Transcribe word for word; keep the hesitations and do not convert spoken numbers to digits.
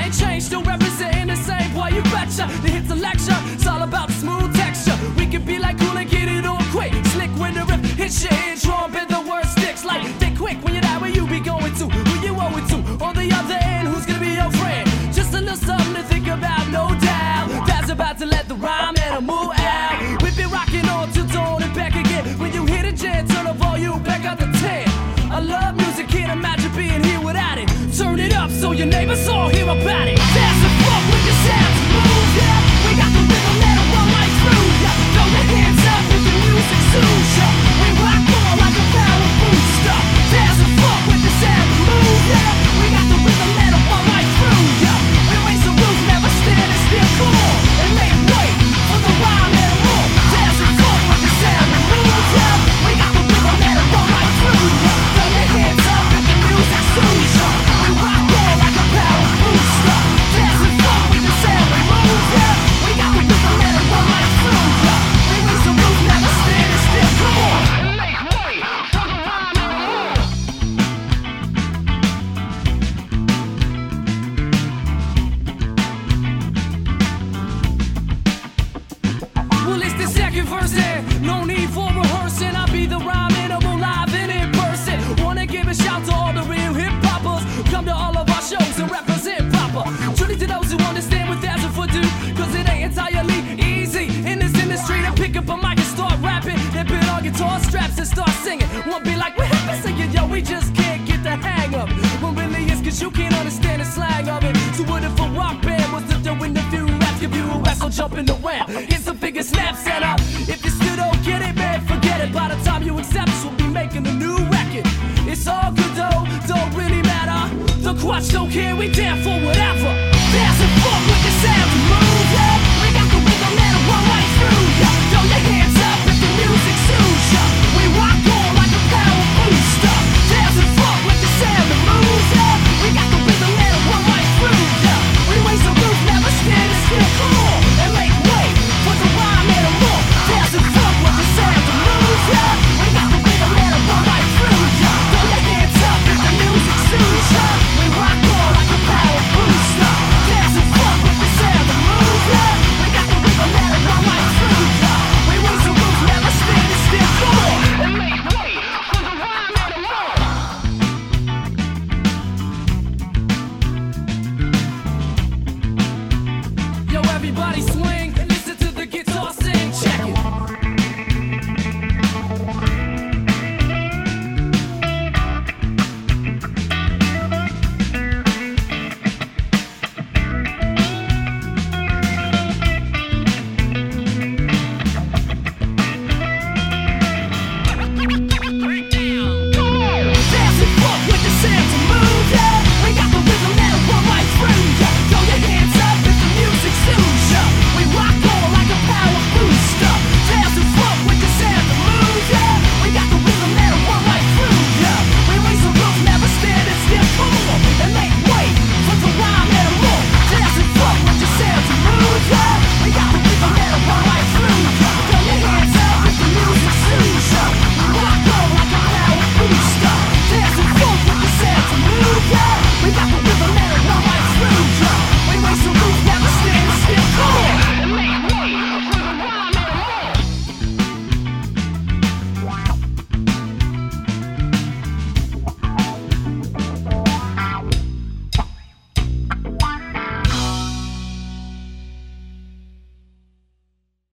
ain't changed, still representing the same boy, you betcha. The hits a lecture, it's all about the smooth texture. We can be like cool and get it on quick. Slick when the rip hits your eardrum, but the word sticks like they quick. When you're not where you be going to, who you owe it to. On the other end, who's gonna be your friend? Just a little something to think about, no doubt. That's about to let the rhyme animal out. We've been rocking on to dawn and back again. When you hit a jam, turn the volume back up to ten. I love music, can't imagine being here without it. Turn it up so your neighbors all hear about it. Dance and fuck with the sounds move, yeah. We got the rhythm that'll run right through, yeah. Throw your hands up if the music soothes ya. We rock on like a power booster. Dance and fuck with the sound move, yeah. We got the rhythm that'll run right through, yeah. We raise the roof, never standing still, come on and make way for the rhyme and roll. Dance and fuck with the sound move, yeah. We got the rhythm that'll run right through, yeah. Throw your hands up if the music soothes ya. We rock on like a power booster. Dance and fuck with the sound move, yeah. We got the rhythm that'll run right through, yeah. We raise the roof, never standing still, come on and make way for the rhyme and roll. Well, it's the second verse and no need for rehearsing. I'll be the rhyme animal live and in person. Wanna give a shout to all the real hip-hoppers. Come to all of our shows and represent proper. Truly to those who understand what that's for do. Cause it ain't entirely easy in this industry to pick up a mic and start rapping. Then put on guitar straps and start singing. Won't be like, we're happy singing, yo, we just can't get the hang of it. Well, really it's cause you can't understand the slang of it. So what if a rock band was to do in the few raps, give you a wrestle jumping around? Get some figure snaps set up. If you still don't get it, man, forget it. By the time you accept us, we'll be making a new record. It's all good though, don't really matter. The Quatch don't care, we down for whatever. Dance and fuck with the sound move.